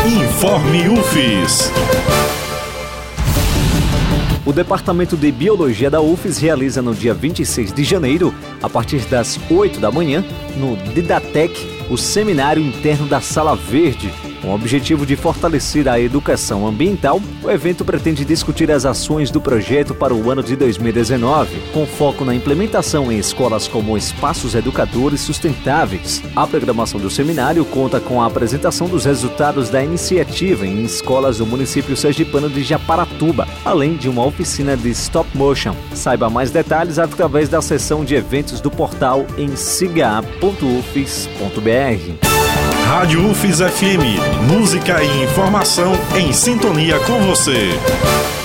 Informe UFES. O Departamento de Biologia da UFES realiza no dia 26 de janeiro, a partir das 8 da manhã, no Didatec, o Seminário Interno da Sala Verde. Com o objetivo de fortalecer a educação ambiental, o evento pretende discutir as ações do projeto para o ano de 2019, com foco na implementação em escolas como espaços educadores sustentáveis. A programação do seminário conta com a apresentação dos resultados da iniciativa em escolas do município sergipano de Japaratuba, além de uma oficina de stop motion. Saiba mais detalhes através da seção de eventos do portal em siga.ufes.br. Rádio UFES FM, música e informação em sintonia com você.